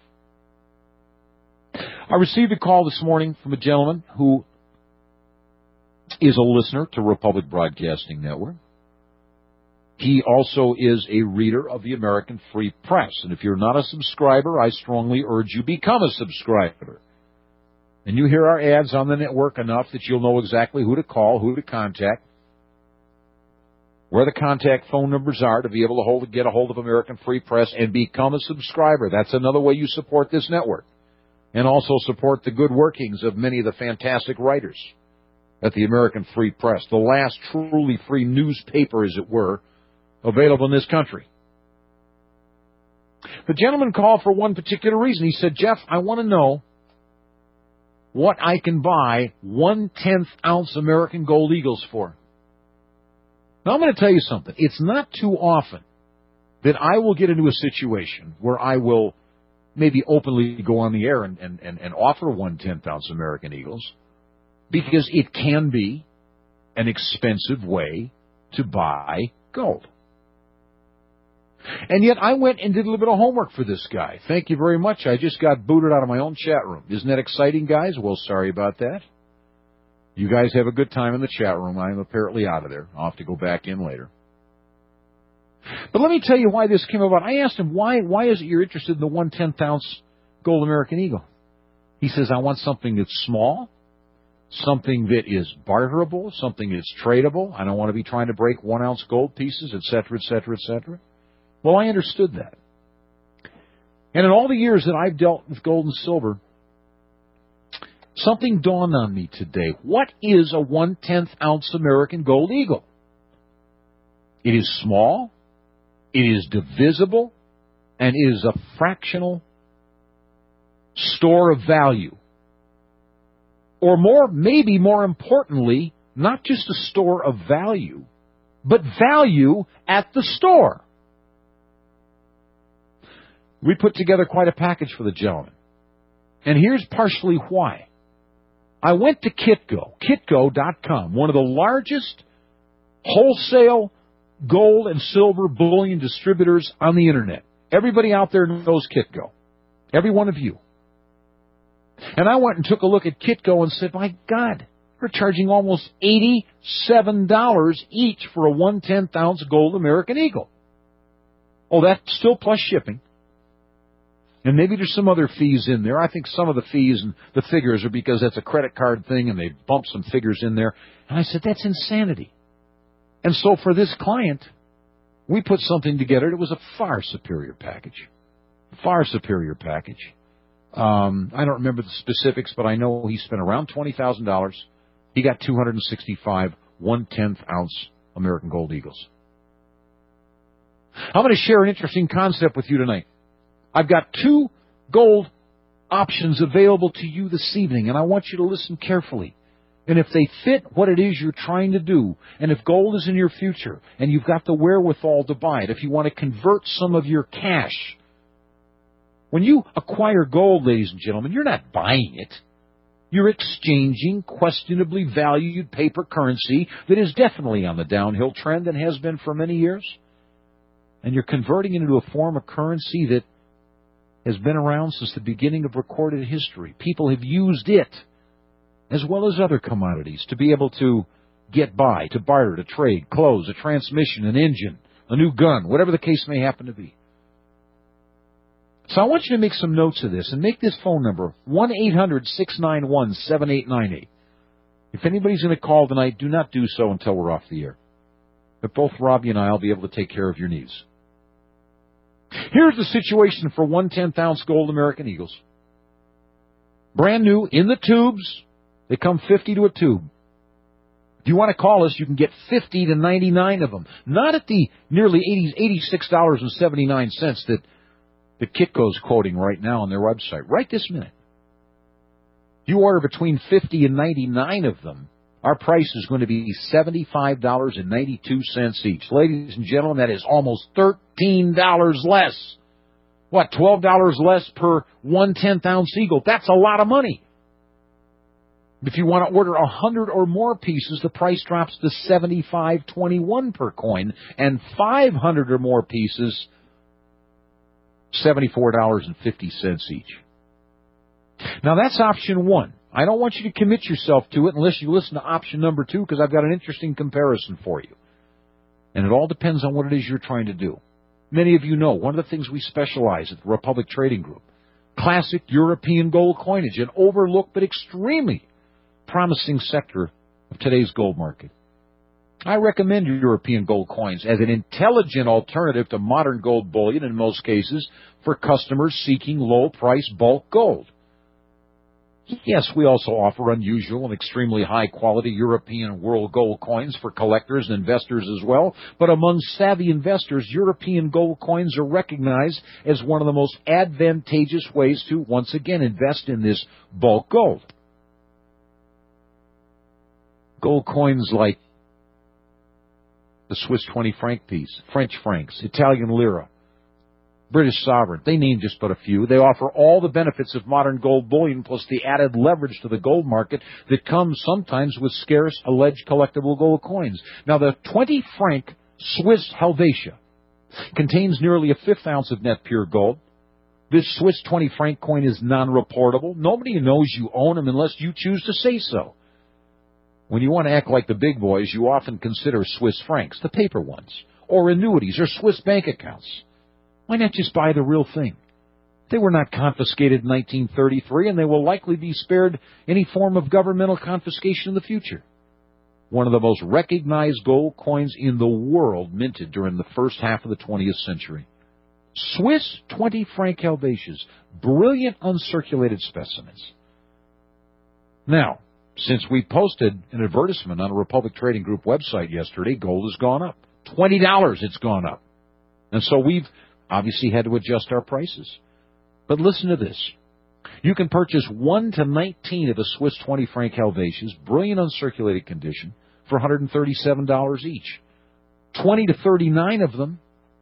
I received a call this morning from a gentleman who is a listener to Republic Broadcasting Network. He also is a reader of the American Free Press. And if you're not a subscriber, I strongly urge you become a subscriber. And you hear our ads on the network enough that you'll know exactly who to call, who to contact, where the contact phone numbers are to be able to get a hold of American Free Press and become a subscriber. That's another way you support this network. And also support the good workings of many of the fantastic writers at the American Free Press, the last truly free newspaper, as it were, available in this country. The gentleman called for one particular reason. He said, Jeff, I want to know what I can buy 1/10 ounce American Gold Eagles for. Now, I'm going to tell you something. It's not too often that I will get into a situation where I will maybe openly go on the air and offer 1/10 ounce American Eagles, because it can be an expensive way to buy gold. And yet I went and did a little bit of homework for this guy. Thank you very much. I just got booted out of my own chat room. Isn't that exciting, guys? Well, sorry about that. You guys have a good time in the chat room. I'm apparently out of there. I'll have to go back in later. But let me tell you why this came about. I asked him, why is it you're interested in the 1/10-ounce Gold American Eagle? He says, I want something that's small, something that is barterable, something that's tradable. I don't want to be trying to break 1-ounce gold pieces, et cetera, et cetera, et cetera. Well, I understood that. And in all the years that I've dealt with gold and silver, something dawned on me today. What is a 1/10-ounce American Gold Eagle? It is small, it is divisible, and it is a fractional store of value. Or maybe more importantly, not just a store of value, but value at the store. We put together quite a package for the gentleman. And here's partially why. I went to Kitco, Kitco.com, one of the largest wholesale gold and silver bullion distributors on the Internet. Everybody out there knows Kitco. Every one of you. And I went and took a look at Kitco and said, my God, they're charging almost $87 each for a 1/10-ounce Gold American Eagle. Oh, that's still plus shipping. And maybe there's some other fees in there. I think some of the fees and the figures are because that's a credit card thing and they bump some figures in there. And I said, that's insanity. And so for this client, we put something together that was a far superior package. Far superior package. I don't remember the specifics, but I know he spent around $20,000. He got 265 1/10-ounce American Gold Eagles. I'm going to share an interesting concept with you tonight. I've got 2 gold options available to you this evening, and I want you to listen carefully. And if they fit what it is you're trying to do, and if gold is in your future, and you've got the wherewithal to buy it, if you want to convert some of your cash. When you acquire gold, ladies and gentlemen, you're not buying it. You're exchanging questionably valued paper currency that is definitely on the downhill trend and has been for many years. And you're converting it into a form of currency that has been around since the beginning of recorded history. People have used it, as well as other commodities, to be able to get by, to barter, to trade, clothes, a transmission, an engine, a new gun, whatever the case may happen to be. So I want you to make some notes of this and make this phone number 1-800-691-7898. If anybody's going to call tonight, do not do so until we're off the air. But both Robbie and I will be able to take care of your needs. Here's the situation for 1/10-ounce Gold American Eagles. Brand new, in the tubes. They come 50 to a tube. If you want to call us, you can get 50 to 99 of them. Not at the nearly $86.79 that Kitco's quoting right now on their website, right this minute. If you order between 50 and 99 of them, our price is going to be $75.92 each. Ladies and gentlemen, that is almost $13 less. What, $12 less per 1/10-ounce Eagle? That's a lot of money. If you want to order 100 or more pieces, the price drops to $75.21 per coin, and 500 or more pieces, $74.50 each. Now, that's option 1. I don't want you to commit yourself to it unless you listen to option number 2, because I've got an interesting comparison for you. And it all depends on what it is you're trying to do. Many of you know one of the things we specialize at the Republic Trading Group, classic European gold coinage, an overlooked but extremely promising sector of today's gold market. I recommend European gold coins as an intelligent alternative to modern gold bullion in most cases for customers seeking low-price bulk gold. Yes, we also offer unusual and extremely high-quality European world gold coins for collectors and investors as well, but among savvy investors, European gold coins are recognized as one of the most advantageous ways to, once again, invest in this bulk gold. Gold coins like the Swiss 20 franc piece, French francs, Italian lira, British sovereign. They name just but a few. They offer all the benefits of modern gold bullion plus the added leverage to the gold market that comes sometimes with scarce alleged collectible gold coins. Now, the 20 franc Swiss Helvetia Contains nearly a fifth ounce of net pure gold. This Swiss 20 franc coin is non-reportable. Nobody knows you own them unless you choose to say so. When you want to act like the big boys, you often consider Swiss francs, the paper ones, or annuities, or Swiss bank accounts. Why not just buy the real thing? They were not confiscated in 1933, and they will likely be spared any form of governmental confiscation in the future. One of the most recognized gold coins in the world minted during the first half of the 20th century. Swiss 20 franc Helvetius, brilliant uncirculated specimens. Now, since we posted an advertisement on a Republic Trading Group website yesterday, gold has gone up. $20 it's gone up. And so we've obviously had to adjust our prices. But listen to this. You can purchase 1 to 19 of the Swiss 20 franc Helvetius, brilliant uncirculated condition, for $137 each. 20 to 39 of them,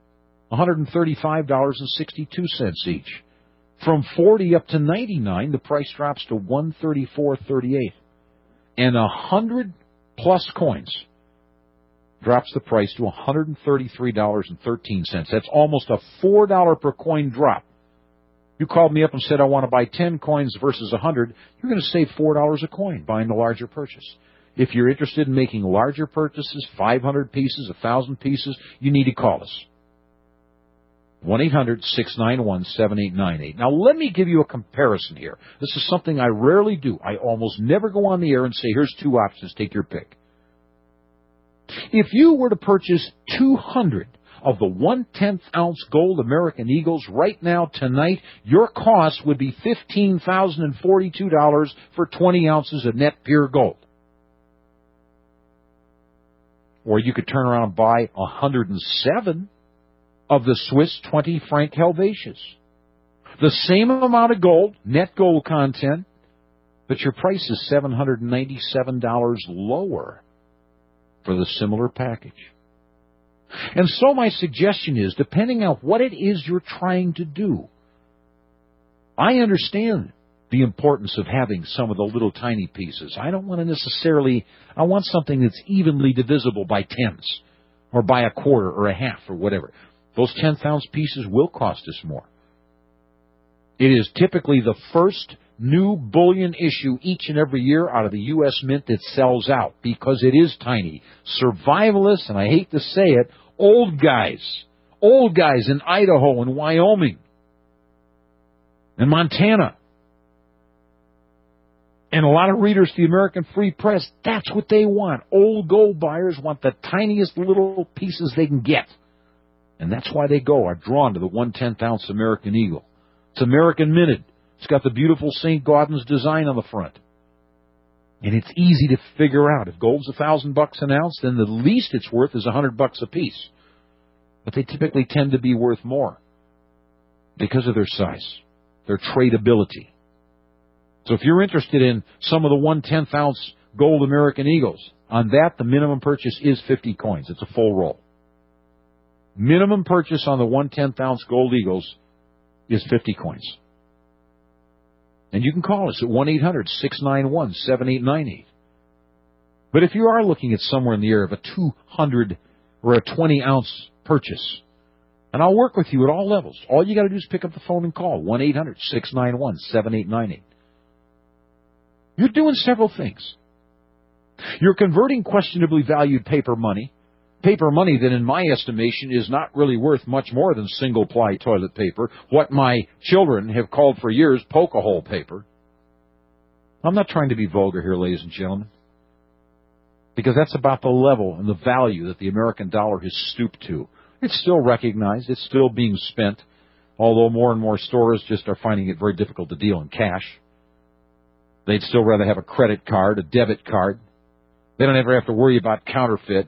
$135.62 each. From 40 up to 99, the price drops to $134.38. And 100 plus coins drops the price to $133.13. That's almost a $4 per coin drop. You called me up and said, I want to buy 10 coins versus 100. You're going to save $4 a coin buying the larger purchase. If you're interested in making larger purchases, 500 pieces, 1,000 pieces, you need to call us. 1-800-691-7898. Now, let me give you a comparison here. This is something I rarely do. I almost never go on the air and say, here's two options, take your pick. If you were to purchase 200 of the 1/10 ounce gold American Eagles right now, tonight, your cost would be $15,042 for 20 ounces of net pure gold. Or you could turn around and buy 107 of the Swiss 20 franc Helvetius. The same amount of gold, net gold content, but your price is $797 lower for the similar package. And so my suggestion is, depending on what it is you're trying to do, I understand the importance of having some of the little tiny pieces. I don't want to necessarily, I want something that's evenly divisible by tens, or by a quarter, or a half, or whatever. Those 10th ounce pieces will cost us more. It is typically the first new bullion issue each and every year out of the U.S. Mint that sells out because it is tiny. Survivalists, and I hate to say it, old guys in Idaho and Wyoming and Montana, and a lot of readers of the American Free Press, that's what they want. Old gold buyers want the tiniest little pieces they can get. And that's why they are drawn to the 1/10 ounce American Eagle. It's American minted. It's got the beautiful St. Gaudens design on the front. And it's easy to figure out. If gold's $1,000 an ounce, then the least it's worth is $100 a piece. But they typically tend to be worth more because of their size, their tradability. So if you're interested in some of the 1/10 ounce gold American Eagles, on that, the minimum purchase is 50 coins. It's a full roll. Minimum purchase on the 1/10 ounce gold Eagles is 50 coins. And you can call us at 1-800-691-7898. But if you are looking at somewhere in the area of a 200 or a 20 ounce purchase, and I'll work with you at all levels, all you got to do is pick up the phone and call 1-800-691-7898. You're doing several things. You're converting questionably valued paper money that in my estimation is not really worth much more than single-ply toilet paper, what my children have called for years poke-a-hole paper. I'm not trying to be vulgar here, ladies and gentlemen, because that's about the level and the value that the American dollar has stooped to. It's still recognized. It's still being spent, although more and more stores just are finding it very difficult to deal in cash. They'd still rather have a credit card, a debit card. They don't ever have to worry about counterfeit.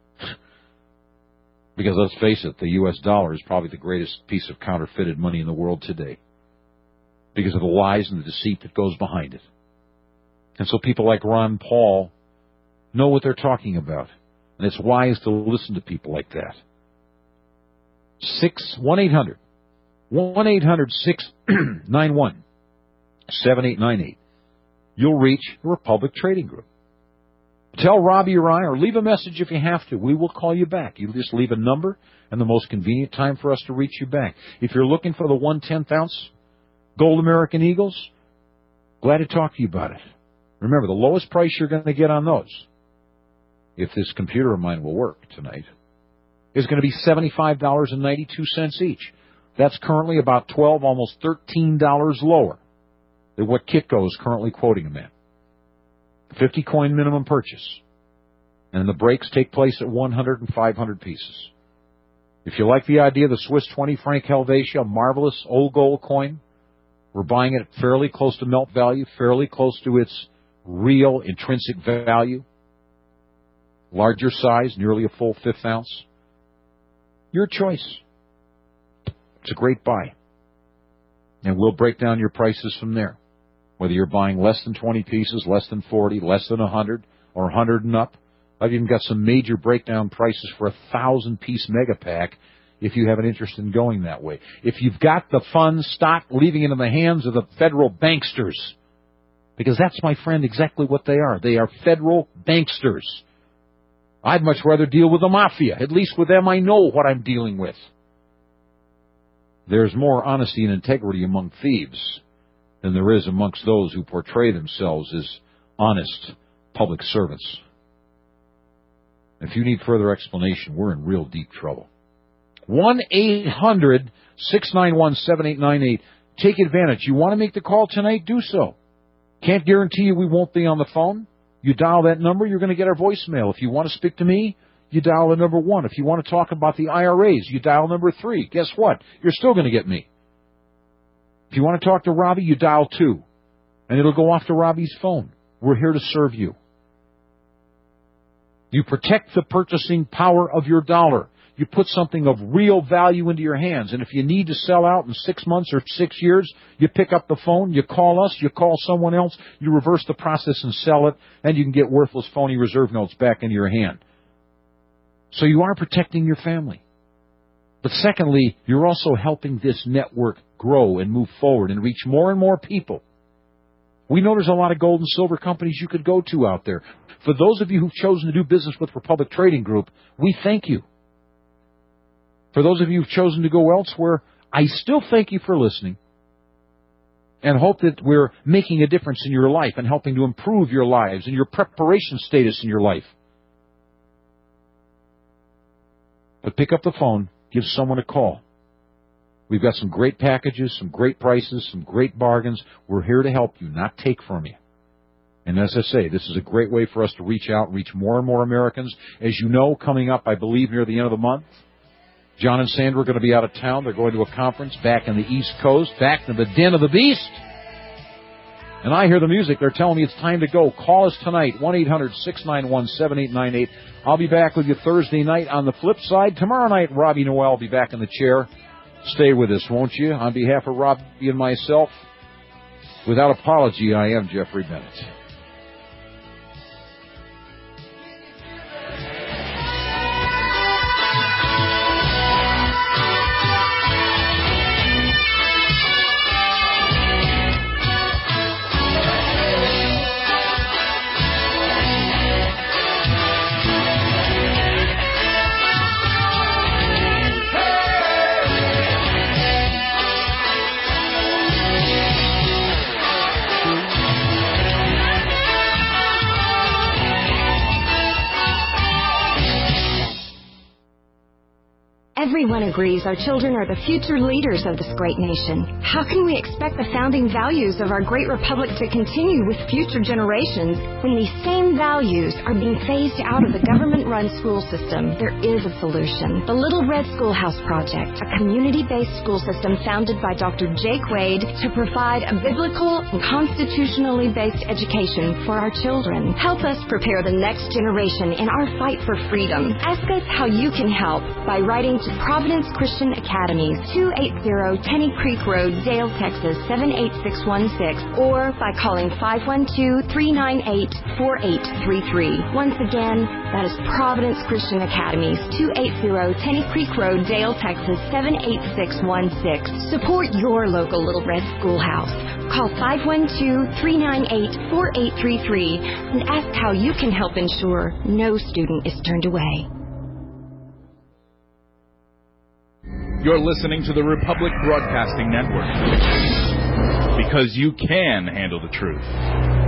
Because let's face it, the U.S. dollar is probably the greatest piece of counterfeited money in the world today because of the lies and the deceit that goes behind it. And so people like Ron Paul know what they're talking about. And it's wise to listen to people like that. 1-800-691-7898. You'll reach the Republic Trading Group. Tell Robbie or I, or leave a message if you have to. We will call you back. You just leave a number and the most convenient time for us to reach you back. If you're looking for the 1/10 ounce Gold American Eagles, glad to talk to you about it. Remember, the lowest price you're going to get on those, if this computer of mine will work tonight, is going to be $75.92 each. That's currently about $12, almost $13 lower than what Kitco is currently quoting them at. 50 coin minimum purchase. And the breaks take place at 100 and 500 pieces. If you like the idea of the Swiss 20 franc Helvetia, a marvelous old gold coin, we're buying it fairly close to melt value, fairly close to its real intrinsic value. Larger size, nearly a full 1/5 ounce. Your choice. It's a great buy. And we'll break down your prices from there. Whether you're buying less than 20 pieces, less than 40, less than 100, or 100 and up. I've even got some major breakdown prices for 1,000-piece mega pack if you have an interest in going that way. If you've got the funds, stop leaving it in the hands of the federal banksters. Because that's, my friend, exactly what they are. They are federal banksters. I'd much rather deal with the mafia. At least with them I know what I'm dealing with. There's more honesty and integrity among thieves than there is amongst those who portray themselves as honest public servants. If you need further explanation, we're in real deep trouble. 1-800-691-7898. Take advantage. You want to make the call tonight? Do so. Can't guarantee you we won't be on the phone. You dial that number, you're going to get our voicemail. If you want to speak to me, you dial the number 1. If you want to talk about the IRAs, you dial number 3. Guess what? You're still going to get me. If you want to talk to Robbie, you dial 2. And it'll go off to Robbie's phone. We're here to serve you. You protect the purchasing power of your dollar. You put something of real value into your hands. And if you need to sell out in 6 months or 6 years, you pick up the phone, you call us, you call someone else, you reverse the process and sell it, and you can get worthless phony reserve notes back into your hand. So you are protecting your family. But secondly, you're also helping this network grow and move forward and reach more and more people. We know there's a lot of gold and silver companies you could go to out there. For those of you who've chosen to do business with Republic Trading Group, we thank you. For those of you who've chosen to go elsewhere, I still thank you for listening and hope that we're making a difference in your life and helping to improve your lives and your preparation status in your life. But pick up the phone, give someone a call. We've got some great packages, some great prices, some great bargains. We're here to help you, not take from you. And as I say, this is a great way for us to reach out and reach more and more Americans. As you know, coming up, I believe, near the end of the month, John and Sandra are going to be out of town. They're going to a conference back in the East Coast, back to the den of the beast. And I hear the music. They're telling me it's time to go. Call us tonight, 1-800-691-7898. I'll be back with you Thursday night on the flip side. Tomorrow night, Robbie Noel will be back in the chair. Stay with us, won't you? On behalf of Robbie and myself, without apology, I am Jeffrey Bennett. Everyone agrees our children are the future leaders of this great nation. How can we expect the founding values of our great republic to continue with future generations when these same values are being phased out of the government-run school system? There is a solution. The Little Red Schoolhouse Project, a community-based school system founded by Dr. Jake Wade to provide a biblical and constitutionally based education for our children. Help us prepare the next generation in our fight for freedom. Ask us how you can help by writing to Providence Christian Academies, 280 Tenny Creek Road, Dale, Texas, 78616, or by calling 512-398-4833. Once again, that is Providence Christian Academies, 280 Tenny Creek Road, Dale, Texas, 78616. Support your local Little Red Schoolhouse. Call 512-398-4833 and ask how you can help ensure no student is turned away. You're listening to the Republic Broadcasting Network. Because you can handle the truth.